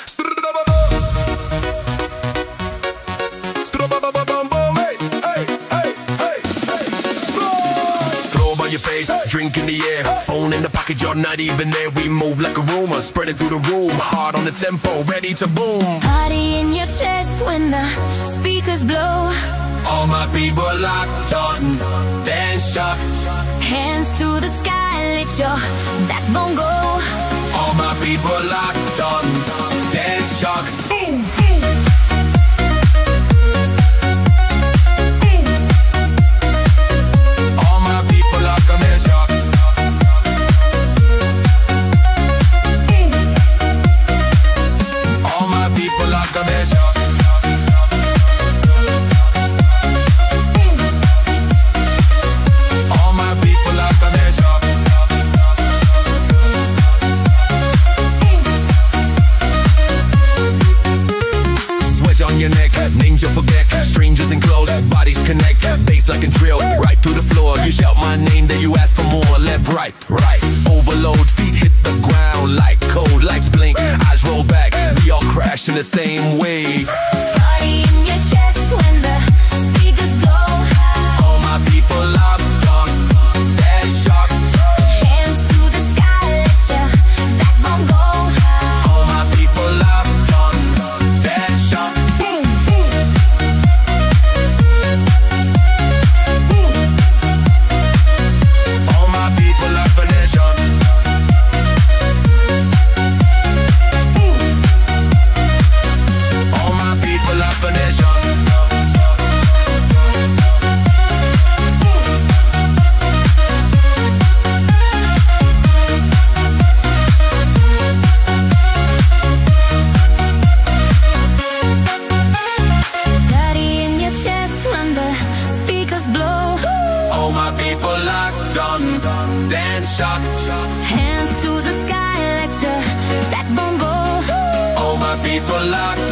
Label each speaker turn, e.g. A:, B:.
A: Strobe on your face, drink in the air, phone in the pocket, you're not even there. We move like a rumor, spreading through the room, hard on the tempo, ready to boom.
B: Party in your chest when the speakers blow.
A: All my people locked on, dance shock.
B: Hands to the sky, let your backbone go.
A: All my people locked on, dance shock. Boom, boom. All my people locked on, dance shock. All my people locked on, dance shock. Your neck, names you'll forget, strangers and close, bodies connect, bass like a drill, right through the floor. You shout my name, then you ask for more. Left, right, right, overload, feet hit the ground like cold lights blink, eyes roll back, we all crash in the same wave.
B: Party in your chest when the speakers go.
A: All my people locked on, dance shock.
B: Hands to the sky, let your backbone go.
A: All my people locked on, dance shock. All my people locked on, dance shock.
B: Hands to the sky, let your backbone go.
A: All my people locked